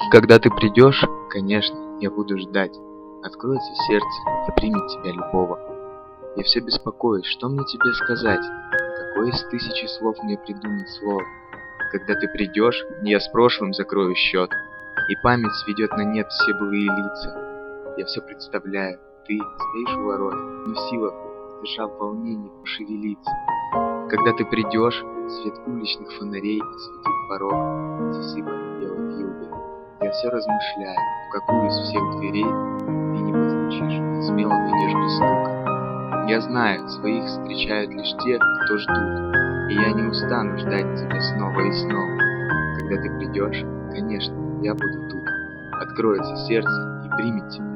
Когда ты придешь, конечно, я буду ждать. Откроется сердце и примет тебя любого. Я все беспокоюсь, что мне тебе сказать? Какое из тысячи слов мне придумать слово? Когда ты придешь, я с прошлым закрою счет, и память сведет на нет все былые лица. Я все представляю, ты стоишь у ворот, не в силах, дыша в волнении, пошевелиться. Когда ты придешь, свет уличных фонарей осветит порог, засыпан белой вьюгой. Я все размышляю, в какую из всех дверей ты не постучишь, и смело войдешь без стука. Я знаю, своих встречают лишь те, кто ждут, и я не устану ждать тебя снова и снова. Когда ты придешь, конечно, я буду тут. Откроется сердце и примет тебя